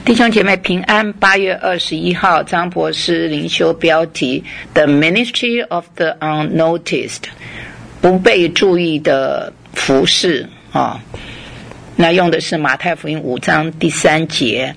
弟兄姐妹平安。8月21号，张博士灵修标题 The Ministry of the Unnoticed， 不被注意的服事啊。那用的是马太福音5章第3节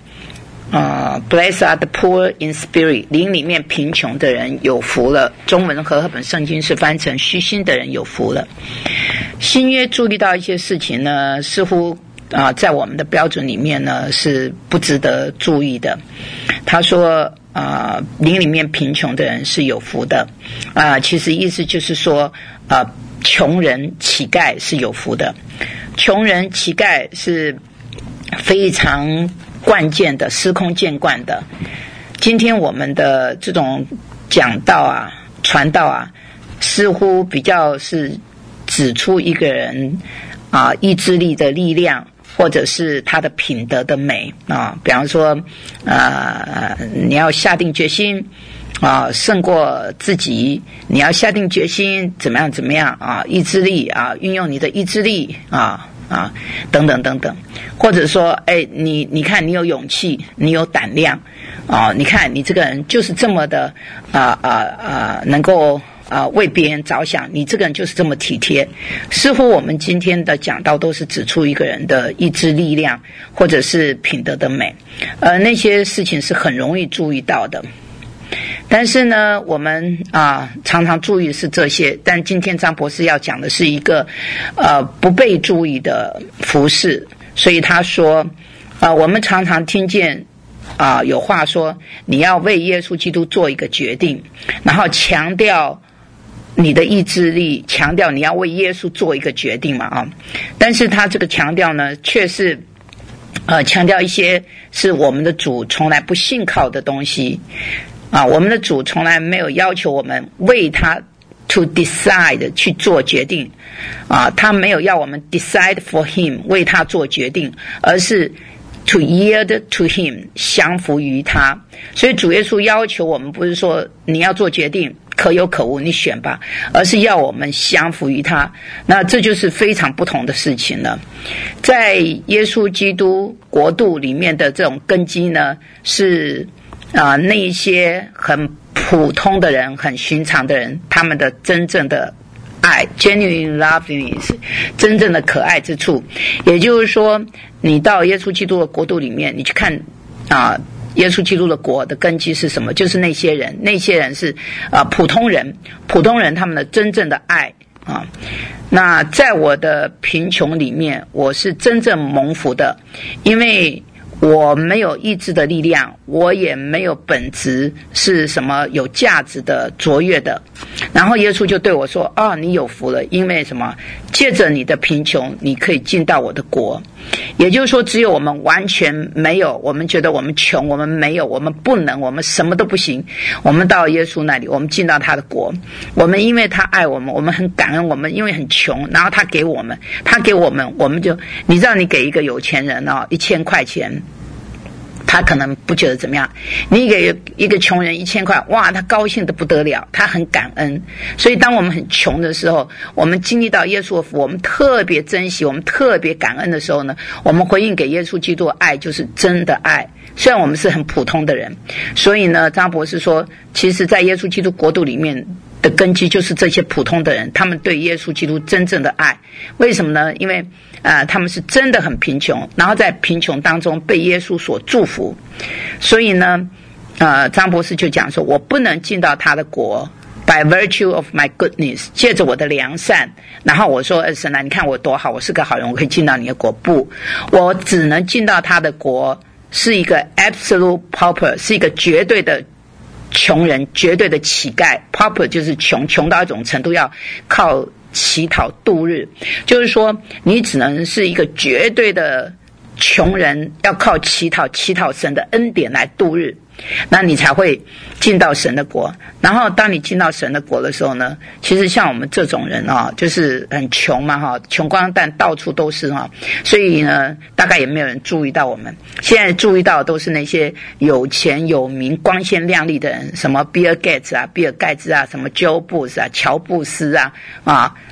Blessed are the poor in spirit， 灵里面贫穷的人有福了。中文和合本圣经是翻成虚心的人有福了。新约注意到一些事情呢，似乎在我们的标准里面呢是不值得注意的。他说灵里面贫穷的人是有福的其实意思就是说穷人乞丐是有福的。穷人乞丐是非常关键的，司空见惯的。今天我们的这种讲道传道似乎比较是指出一个人意志力的力量，或者是他的品德的美比方说你要下定决心胜过自己，你要下定决心怎么样意志力运用你的意志力等等等等。或者说你看你有勇气，你有胆量你看你这个人就是这么的能够为别人着想，你这个人就是这么体贴。似乎我们今天的讲道都是指出一个人的意志力量或者是品德的美，那些事情是很容易注意到的。但是呢我们常常注意的是这些，但今天张博士要讲的是一个不被注意的服事。所以他说我们常常听见有话说你要为耶稣基督做一个决定，然后强调你的意志力，强调你要为耶稣做一个决定嘛但是他这个强调呢却是强调一些是我们的主从来不信靠的东西我们的主从来没有要求我们为他 to decide 去做决定他没有要我们 decide for him 为他做决定，而是 to yield to him 降服于他。所以主耶稣要求我们不是说你要做决定可有可无你选吧，而是要我们降服于他。那这就是非常不同的事情了。在耶稣基督国度里面的这种根基呢，是那一些很普通的人，很寻常的人，他们的真正的爱 genuine loveliness 真正的可爱之处。也就是说你到耶稣基督的国度里面，你去看耶稣基督的国的根基是什么？就是那些人是普通人他们的真正的爱那在我的贫穷里面，我是真正蒙福的，因为我没有意志的力量，我也没有本质是什么有价值的卓越的。然后耶稣就对我说你有福了，因为什么？借着你的贫穷你可以进到我的国。也就是说只有我们完全没有，我们觉得我们穷，我们没有，我们不能，我们什么都不行，我们到耶稣那里，我们进到他的国。我们因为他爱我们，我们很感恩，我们因为很穷，然后他给我们，我们就你知道你给一个有钱人1000块钱，他可能不觉得怎么样，你给一个穷人1000块，哇，他高兴得不得了，他很感恩。所以当我们很穷的时候，我们经历到耶稣的福，我们特别珍惜，我们特别感恩的时候呢，我们回应给耶稣基督的爱就是真的爱。虽然我们是很普通的人，所以呢张博士说其实在耶稣基督国度里面的根基就是这些普通的人，他们对耶稣基督真正的爱。为什么呢？因为他们是真的很贫穷，然后在贫穷当中被耶稣所祝福。所以呢张博士就讲说我不能进到他的国 by virtue of my goodness， 借着我的良善，然后我说神你看我多好，我是个好人，我可以进到你的国。不，我只能进到他的国是一个 absolute pauper， 是一个绝对的穷人，绝对的乞丐。 pauper 就是穷到一种程度要靠乞讨度日，就是说你只能是一个绝对的穷人，要靠乞讨神的恩典来度日，那你才会进到神的国。然后当你进到神的国的时候呢，其实像我们这种人就是很穷嘛穷光蛋到处都是所以呢大概也没有人注意到我们。现在注意到的都是那些有钱有名光鲜亮丽的人，什么比尔盖茨什么 Joe Booth 乔布斯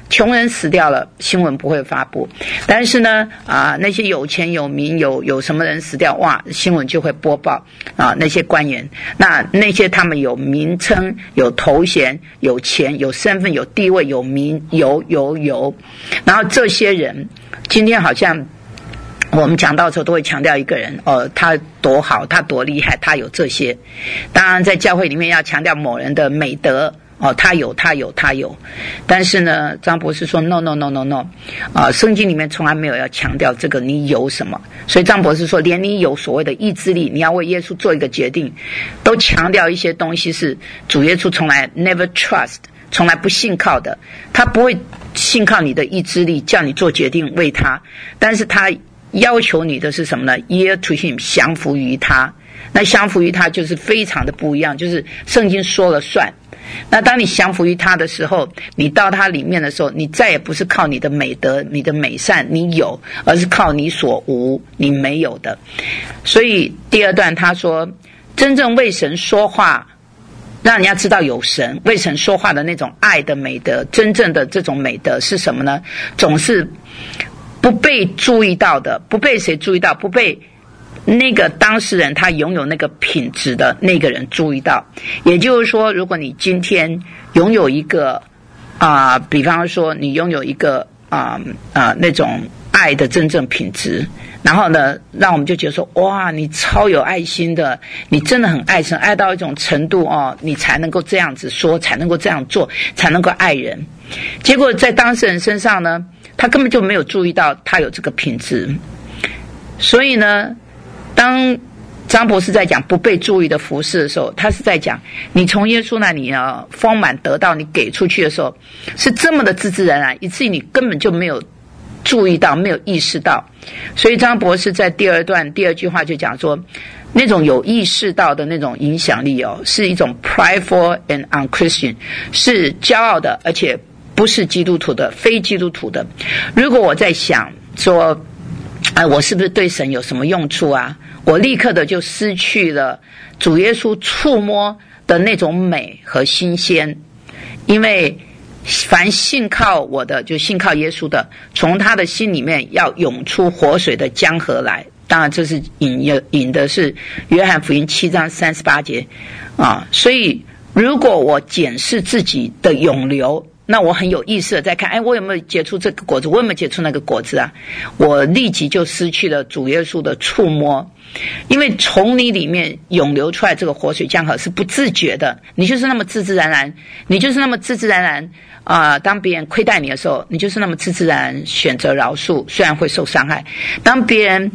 穷人死掉了，新闻不会发布，但是呢，那些有钱有名有什么人死掉，哇，新闻就会播报那些官员，那些他们有名称、有头衔、有钱、有身份、有地位、有名、有，然后这些人今天好像我们讲到的时候都会强调一个人他多好，他多厉害，他有这些。当然在教会里面要强调某人的美德他有，但是呢，张博士说 no， 圣经里面从来没有要强调这个你有什么，所以张博士说，连你有所谓的意志力，你要为耶稣做一个决定，都强调一些东西是主耶稣从来 never trust， 从来不信靠的，他不会信靠你的意志力，叫你做决定为他，但是他要求你的是什么呢？ yield to him， 降服于他。那降服于他就是非常的不一样，就是圣经说了算。那当你降服于他的时候，你到他里面的时候，你再也不是靠你的美德、你的美善你有，而是靠你所无你没有的。所以第二段他说，真正为神说话，让人家知道有神，为神说话的那种爱的美德，真正的这种美德是什么呢？总是不被注意到的，不被谁注意到，不被那个当事人他拥有那个品质的那个人注意到。也就是说，如果你今天拥有一个比方说你拥有一个那种爱的真正品质，然后呢让我们就觉得说，哇，你超有爱心的，你真的很爱神，爱到一种程度你才能够这样子说，才能够这样做，才能够爱人。结果在当事人身上呢，他根本就没有注意到他有这个品质。所以呢，当张博士在讲不被注意的服事的时候，他是在讲你从耶稣那里丰满得到，你给出去的时候是这么的自自然然，以至于你根本就没有注意到，没有意识到。所以张博士在第二段第二句话就讲说，那种有意识到的那种影响力是一种 prideful and unchristian， 是骄傲的，而且不是基督徒的，非基督徒的。如果我在想说我是不是对神有什么用处啊？我立刻的就失去了主耶稣触摸的那种美和新鲜。因为凡信靠我的，就信靠耶稣的，从他的心里面要涌出活水的江河来。当然这是引的是约翰福音7章38节所以如果我检视自己的涌流，那我很有意识的在看，我有没有结出这个果子，我有没有结出那个果子啊？我立即就失去了主耶稣的触摸。因为从你里面涌流出来这个活水江河是不自觉的，你就是那么自自然然，你就是那么自自然然当别人亏待你的时候，你就是那么自自然然选择饶恕，虽然会受伤害。当别人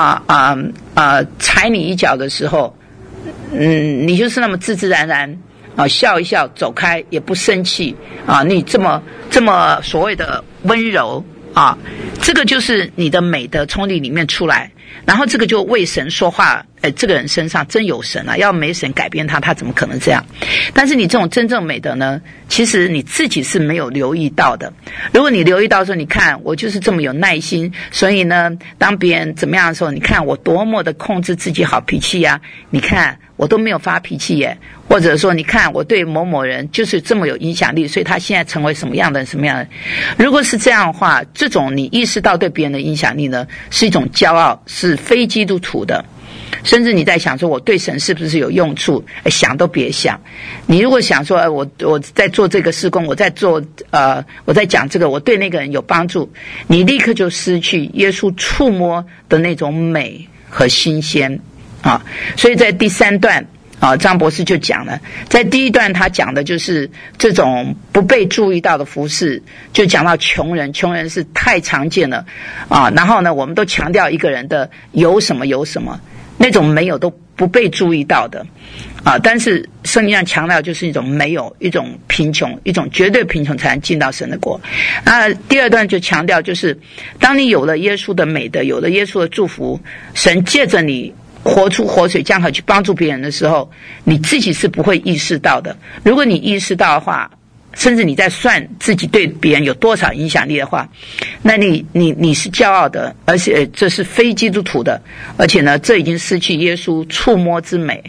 踩你一脚的时候，你就是那么自自然然笑一笑走开，也不生气你这么所谓的温柔这个就是你的美德从你里面出来，然后这个就为神说话。这个人身上真有神要没神改变他怎么可能这样？但是你这种真正美德呢，其实你自己是没有留意到的。如果你留意到说，你看我就是这么有耐心，所以呢当别人怎么样的时候，你看我多么的控制自己好脾气你看我都没有发脾气耶。或者说你看我对某某人就是这么有影响力，所以他现在成为什么样的什么样的。如果是这样的话，这种你意识到对别人的影响力呢，是一种骄傲，是非基督徒的。甚至你在想说我对神是不是有用处，想都别想。你如果想说我在做这个事工，我在做我在讲这个，我对那个人有帮助，你立刻就失去耶稣触摸的那种美和新鲜所以在第三段张博士就讲了，在第一段他讲的就是这种不被注意到的服事，就讲到穷人是太常见了然后呢我们都强调一个人的有什么，那种没有都不被注意到的但是圣经上强调就是一种没有，一种贫穷，一种绝对贫穷才能进到神的国第二段就强调就是当你有了耶稣的美德，有了耶稣的祝福，神借着你活出活水江河去帮助别人的时候，你自己是不会意识到的。如果你意识到的话，甚至你在算自己对别人有多少影响力的话，那你是骄傲的，而且这是非基督徒的，而且呢这已经失去耶稣触摸之美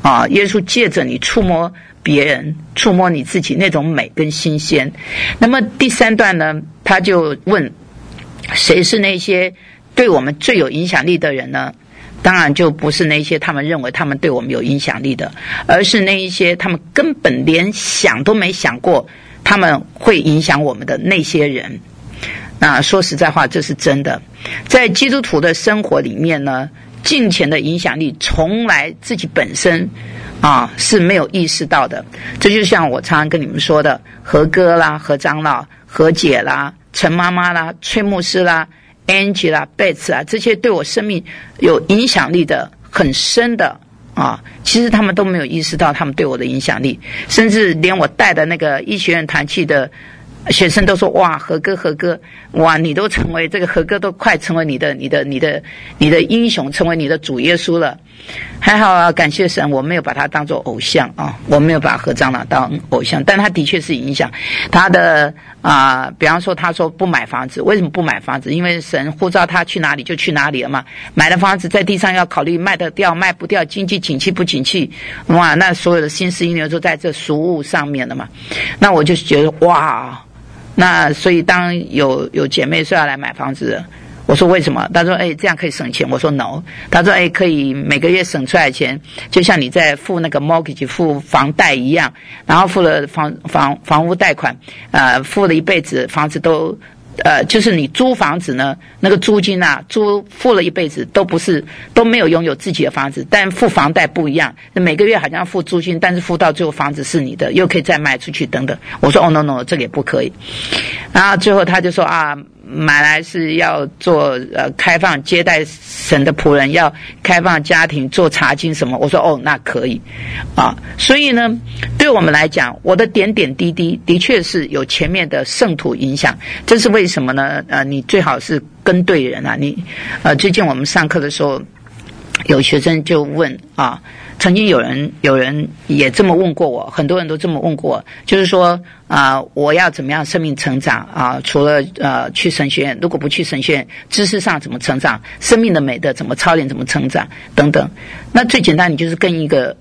啊，耶稣借着你触摸别人，触摸你自己那种美跟新鲜。那么第3段呢，他就问谁是那些对我们最有影响力的人呢？当然就不是那些他们认为他们对我们有影响力的，而是那一些他们根本连想都没想过他们会影响我们的那些人。那说实在话，这是真的。在基督徒的生活里面呢，金钱的影响力从来自己本身是没有意识到的。这就像我常常跟你们说的，何哥啦、何长老、何姐啦、陈妈妈啦、崔牧师啦、Angie 啦、贝茨啊，这些对我生命有影响力的很深的其实他们都没有意识到他们对我的影响力，甚至连我带的那个医学院团契的学生都说，哇，何哥，哇，你都成为这个何哥都快成为你的英雄，成为你的主耶稣了。还好啊，感谢神，我没有把他当作偶像我没有把何长老当偶像，但他的确是影响他的比方说他说不买房子，为什么不买房子？因为神呼召他去哪里就去哪里了嘛。买了房子在地上要考虑卖得掉卖不掉，经济景气不景气，哇，那所有的心思意念都在这俗物上面了嘛。那我就觉得哇，那所以当有姐妹说要来买房子，我说为什么？他说这样可以省钱。我说 no。 他说可以每个月省出来的钱就像你在付那个 mortgage 付房贷一样，然后付了房屋贷款付了一辈子，房子都就是你租房子呢，那个租金付了一辈子都没有拥有自己的房子，但付房贷不一样，每个月好像付租金，但是付到最后房子是你的，又可以再卖出去等等。我说no， 这个也不可以。然后最后他就说买来是要做开放接待神的仆人，要开放家庭做查经什么。我说那可以所以呢，对我们来讲，我的点点滴滴的确是有前面的圣徒影响。这是为什么呢？你最好是跟对人你最近我们上课的时候，有学生就问曾经有人也这么问过我，很多人都这么问过我，就是说我要怎么样生命成长除了去神学院，如果不去神学院，知识上怎么成长，生命的美德怎么操练，怎么成长等等。那最简单，你就是跟一个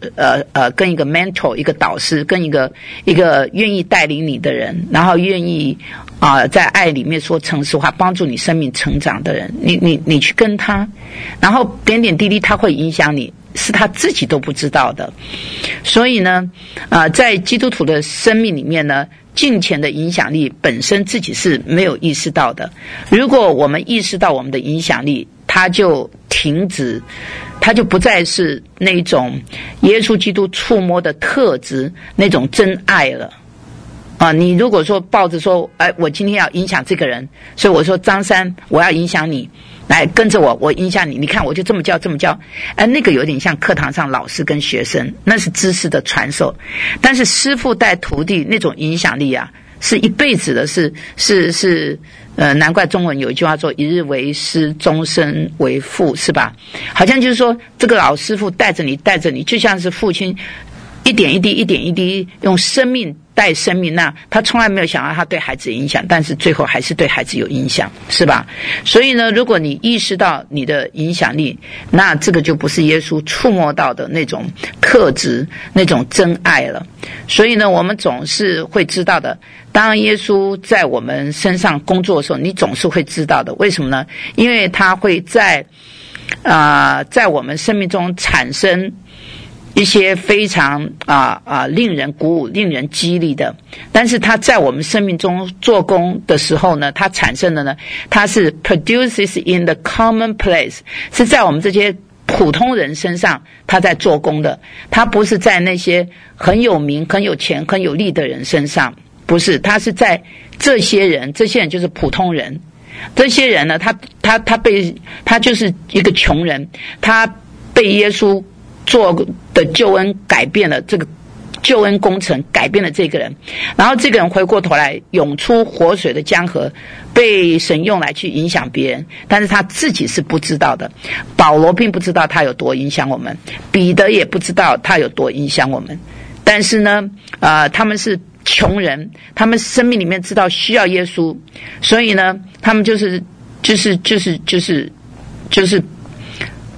mentor， 一个导师，跟一个愿意带领你的人，然后愿意在爱里面说诚实话，帮助你生命成长的人，你去跟他，然后点点滴滴他会影响你，是他自己都不知道的。所以呢在基督徒的生命里面呢，金钱的影响力本身自己是没有意识到的。如果我们意识到我们的影响力，它就停止，它就不再是那种耶稣基督触摸的特质，那种真爱了你如果说抱着说我今天要影响这个人，所以我说张三我要影响你，来跟着我影响你，你看我就这么教那个有点像课堂上老师跟学生，那是知识的传授。但是师父带徒弟那种影响力是一辈子的，是难怪中文有一句话说一日为师，终身为父，是吧？好像就是说这个老师傅带着你，就像是父亲一点一滴用生命带生命，那他从来没有想到他对孩子影响，但是最后还是对孩子有影响，是吧？所以呢，如果你意识到你的影响力，那这个就不是耶稣触摸到的那种特质，那种真爱了。所以呢，我们总是会知道的，当耶稣在我们身上工作的时候，你总是会知道的。为什么呢？因为他会在我们生命中产生一些非常令人鼓舞、令人激励的，但是它在我们生命中做工的时候呢，它产生的呢，它是 produces in the commonplace， 是在我们这些普通人身上它在做工的，它不是在那些很有名、很有钱、很有力的人身上，不是，它是在这些人就是普通人，这些人呢，他就是一个穷人，他被耶稣做的救恩改变了这个救恩工程，改变了这个人，然后这个人回过头来涌出活水的江河，被神用来去影响别人，但是他自己是不知道的。保罗并不知道他有多影响我们，彼得也不知道他有多影响我们，但是呢他们是穷人，他们生命里面知道需要耶稣，所以呢他们就是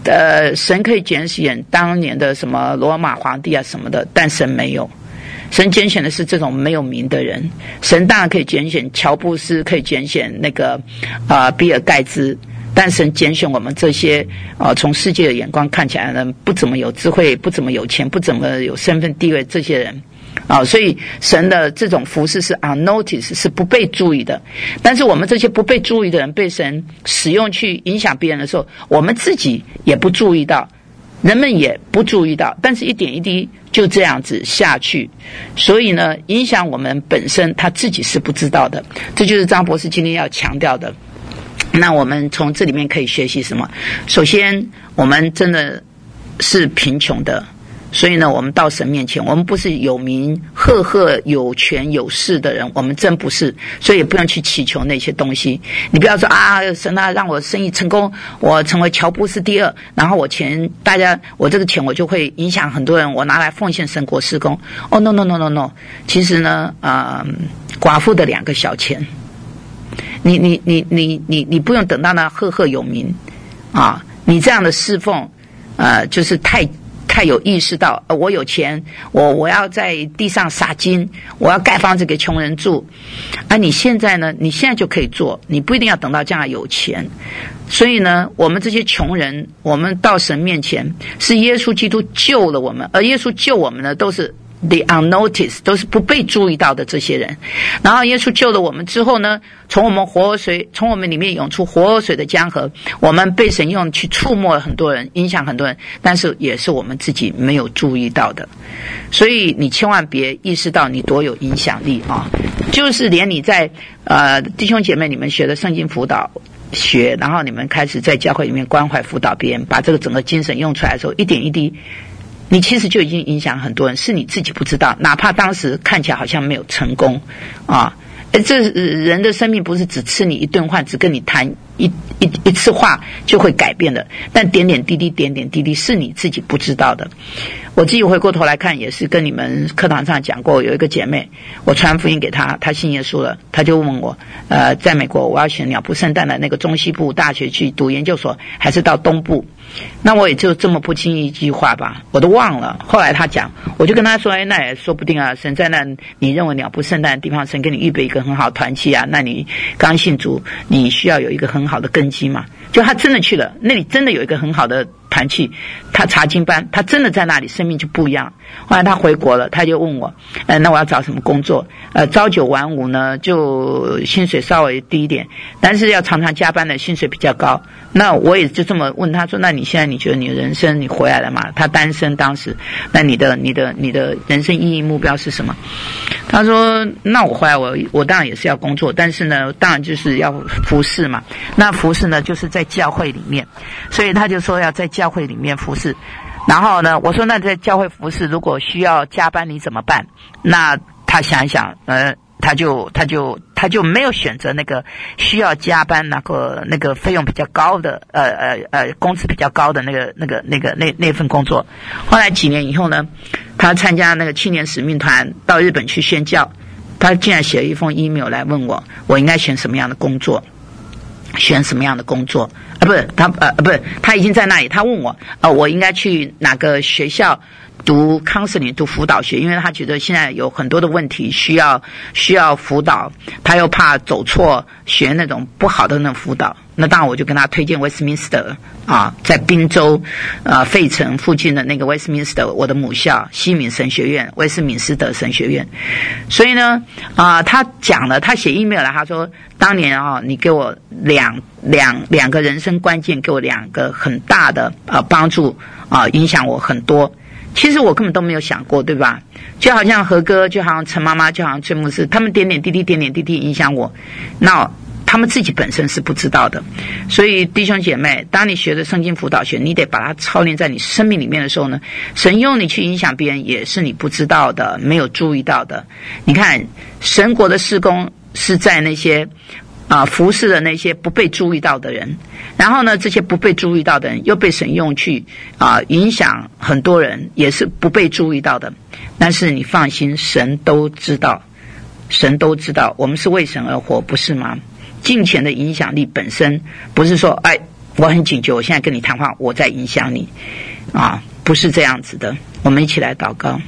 神可以拣选当年的什么罗马皇帝啊什么的，但神没有。神拣选的是这种没有名的人。神当然可以拣选乔布斯，可以拣选那个比尔盖茨，但神拣选我们这些从世界的眼光看起来呢，不怎么有智慧，不怎么有钱，不怎么有身份地位这些人。所以神的这种服事是 unnoticed， 是不被注意的。但是我们这些不被注意的人被神使用去影响别人的时候，我们自己也不注意到，人们也不注意到，但是一点一滴就这样子下去。所以呢，影响我们本身他自己是不知道的。这就是张博士今天要强调的。那我们从这里面可以学习什么？首先，我们真的是贫穷的，所以呢，我们到神面前，我们不是有名赫赫有权有势的人，我们真不是，所以也不用去祈求那些东西。你不要说神啊，让我生意成功，我成为乔布斯第二，然后我这个钱我就会影响很多人，我拿来奉献神国事工。no， 其实呢，寡妇的2个小钱，你不用等到那赫赫有名啊，你这样的侍奉，就是太有意识到，我有钱，我要在地上撒金，我要盖房子给穷人住。你现在呢？你现在就可以做，你不一定要等到将来有钱。所以呢，我们这些穷人，我们到神面前，是耶稣基督救了我们，而耶稣救我们呢，都是the unnoticed， 都是不被注意到的这些人。然后耶稣救了我们之后呢，从我们里面涌出活河水的江河，我们被神用去触摸很多人，影响很多人，但是也是我们自己没有注意到的。所以你千万别意识到你多有影响力啊！就是连你在弟兄姐妹你们学的圣经辅导学，然后你们开始在教会里面关怀辅导别人，把这个整个精神用出来的时候，一点一滴你其实就已经影响很多人，是你自己不知道，哪怕当时看起来好像没有成功啊。这人的生命不是只吃你一顿饭，只跟你谈一次话就会改变的，但点点滴滴是你自己不知道的。我自己回过头来看，也是跟你们课堂上讲过，有一个姐妹，我传福音给她，她信耶稣了，她就问我，在美国我要选鸟不生蛋的那个中西部大学去读研究所，还是到东部？那我也就这么不经意一句话吧，我都忘了。后来她讲，我就跟她说，那也说不定啊，神在那你认为鸟不生蛋的地方，神给你预备一个很好的团契啊，那你刚信主，你需要有一个很好的根基嘛。就她真的去了，那里真的有一个很好的团契，他查经班，他真的在那里生命就不一样。后来他回国了，他就问我，那我要找什么工作？朝9晚5呢，就薪水稍微低一点，但是要常常加班的，薪水比较高。那我也就这么问他说，那你现在你觉得你的人生你回来了吗？他单身当时，那你的人生意义目标是什么？他说，那我回来我当然也是要工作，但是呢，当然就是要服侍嘛。那服侍呢，就是在教会里面，所以他就说要在教会里面服侍。然后呢，我说那在教会服侍如果需要加班你怎么办？那他想一想，他就没有选择那个需要加班那个费用比较高的工资比较高的那份工作。后来几年以后呢，他参加那个青年使命团到日本去宣教，他竟然写了一封 email 来问我应该选什么样的工作。他已经在那里，他问我我应该去哪个学校读 counseling 读辅导学，因为他觉得现在有很多的问题需要辅导，他又怕走错学那种不好的那种辅导。那当然我就跟他推荐 Westminster 在宾州费城附近的那个 Westminster 我的母校西敏神学院，威斯敏斯特神学院。所以呢他讲了，他写 email 来，他说当年你给我两个人生关键，给我2个很大的帮助影响我很多。其实我根本都没有想过，对吧？就好像何哥，就好像陈妈妈，就好像崔牧师，他们点点滴滴影响我，那他们自己本身是不知道的。所以弟兄姐妹，当你学的圣经辅导学，你得把它操练在你生命里面的时候呢，神用你去影响别人，也是你不知道的，没有注意到的。你看神国的事工是在那些服侍的那些不被注意到的人，然后呢，这些不被注意到的人又被神用去影响很多人，也是不被注意到的。但是你放心，神都知道，我们是为神而活，不是吗？金钱的影响力本身不是说我很警觉，我现在跟你谈话，我在影响你啊，不是这样子的。我们一起来祷告。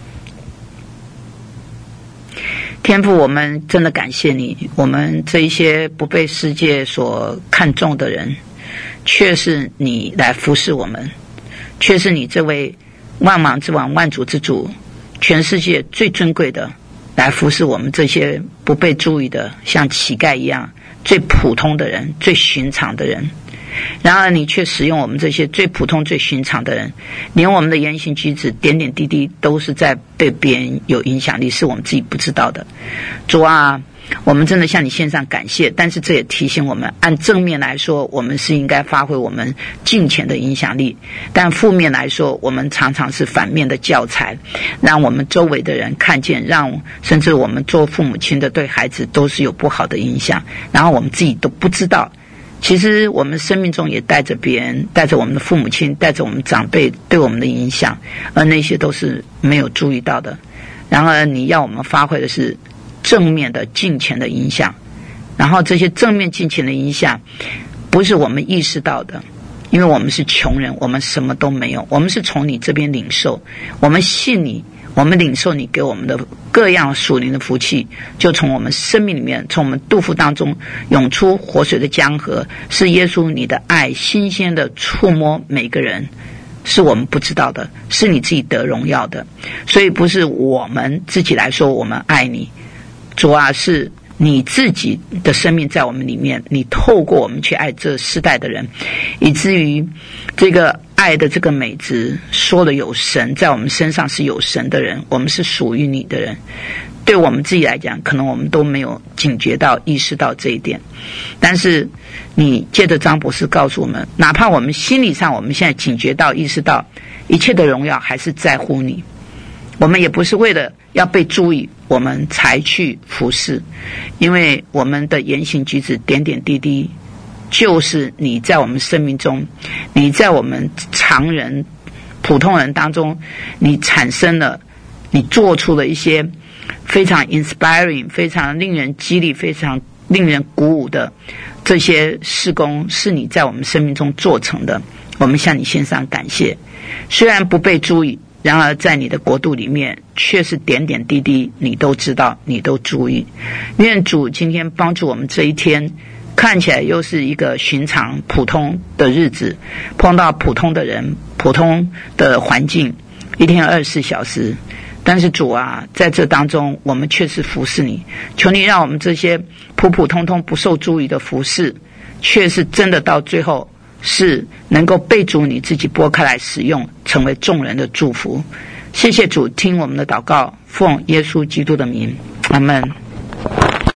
天父，我们真的感谢你，我们这一些不被世界所看重的人，却是你来服侍我们，却是你这位万王之王、万主之主，全世界最尊贵的，来服侍我们这些不被注意的，像乞丐一样最普通的人、最寻常的人。然而你却使用我们这些最普通最寻常的人，连我们的言行举止点点滴滴都是在对别人有影响力，是我们自己不知道的。主啊，我们真的向你献上感谢，但是这也提醒我们，按正面来说我们是应该发挥我们敬虔的影响力，但负面来说我们常常是反面的教材，让我们周围的人看见，让甚至我们做父母亲的对孩子都是有不好的影响，然后我们自己都不知道。其实我们生命中也带着别人，带着我们的父母亲，带着我们长辈对我们的影响，而那些都是没有注意到的。然而你要我们发挥的是正面的敬虔的影响，然后这些正面敬虔的影响不是我们意识到的，因为我们是穷人，我们什么都没有，我们是从你这边领受，我们信你，我们领受你给我们的各样属灵的福气，就从我们生命里面，从我们肚腹当中涌出活水的江河，是耶稣你的爱新鲜的触摸每个人，是我们不知道的，是你自己得荣耀的。所以不是我们自己来说我们爱你，主啊，是你自己的生命在我们里面，你透过我们去爱这世代的人，以至于这个爱的这个美质说了有神，在我们身上是有神的人，我们是属于你的人。对我们自己来讲，可能我们都没有警觉到意识到这一点，但是你借着张博士告诉我们，哪怕我们心理上我们现在警觉到意识到一切的荣耀还是在乎你，我们也不是为了要被注意我们才去服侍，因为我们的言行举止点点滴滴就是你在我们生命中，你在我们常人普通人当中，你产生了，你做出了一些非常 inspiring 非常令人激励非常令人鼓舞的这些事工，是你在我们生命中做成的，我们向你献上感谢。虽然不被注意，然而在你的国度里面却是点点滴滴你都知道，你都注意。愿主今天帮助我们，这一天看起来又是一个寻常普通的日子，碰到普通的人，普通的环境，一天24小时，但是主啊，在这当中我们确实服侍你，求你让我们这些普普通通不受注意的服侍，却是真的到最后是能够被主你自己拨开来使用，成为众人的祝福。谢谢主，听我们的祷告，奉耶稣基督的名，阿们。